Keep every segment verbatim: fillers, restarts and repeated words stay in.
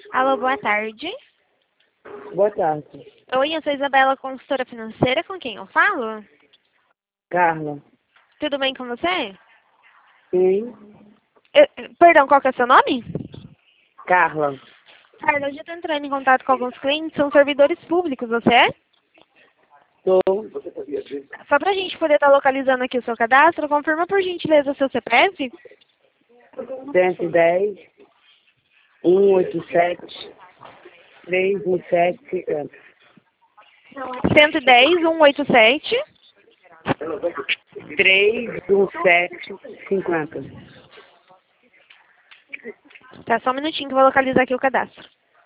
Alô, boa tarde. Boa tarde. Oi, eu sou Isabela, consultora financeira. Com quem eu falo? Carla. Tudo bem com você? Sim. Eu- perdão, qual que é o seu nome? Carla. Carla, eu já estou entrando em contato com alguns clientes, são servidores públicos, você é? Sou Só para a gente poder estar localizando aqui o seu cadastro, confirma por gentileza o seu C P F. cento e dez, cento e oitenta e sete, trezentos e vinte e sete, cinquenta. cento e dez, cento e oitenta e sete. trezentos e vinte e sete, cinquenta. Tá, só um minutinho que eu vou localizar aqui o cadastro.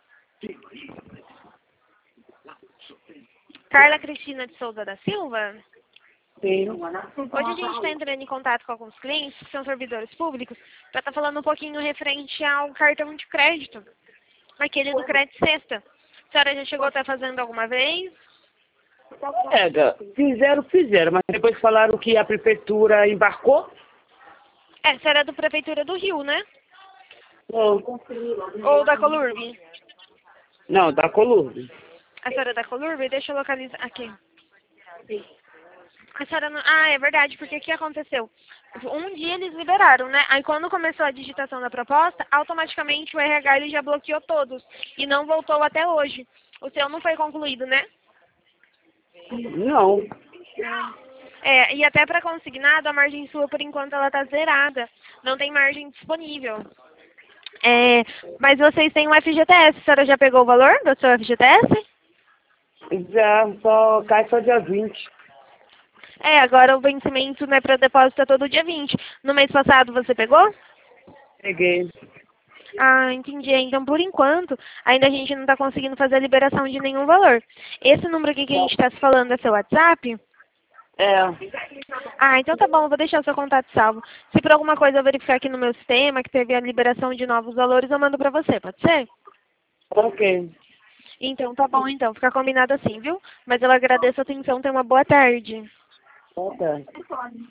Carla Cristina de Souza da Silva. Sim. Hoje a gente está entrando em contato com alguns clientes que são servidores públicos para estar falando um pouquinho referente ao cartão de crédito, aquele do crédito sexta. A senhora já chegou a estar fazendo alguma vez? Pega. Fizeram, fizeram, mas depois falaram que a prefeitura embarcou. É, a senhora é do Prefeitura do Rio, né? Não. Ou da Colurb? Não, da Colurbe. A senhora é da Colurb? Deixa eu localizar aqui. A senhora não... Ah, é verdade, porque o que aconteceu? Um dia eles liberaram, né? Aí quando começou a digitação da proposta, automaticamente o R H ele já bloqueou todos e não voltou até hoje. O seu não foi concluído, né? Não. É, e até para consignado, a margem sua, por enquanto, ela tá zerada. Não tem margem disponível. É, mas vocês têm um F G T S. A senhora já pegou o valor do seu F G T S? Já só cai só dia vinte. É, agora o vencimento, né, para depósito é todo dia vinte. No mês passado você pegou? Peguei. Ah, entendi. Então, por enquanto, ainda a gente não está conseguindo fazer a liberação de nenhum valor. Esse número aqui que a gente está se falando é seu WhatsApp? É. Ah, então tá bom, eu vou deixar o seu contato salvo. Se por alguma coisa eu verificar aqui no meu sistema que teve a liberação de novos valores, eu mando pra você, pode ser? Ok. Então tá bom, então. Fica combinado assim, viu? Mas eu agradeço a atenção, tenha uma boa tarde. Boa tarde.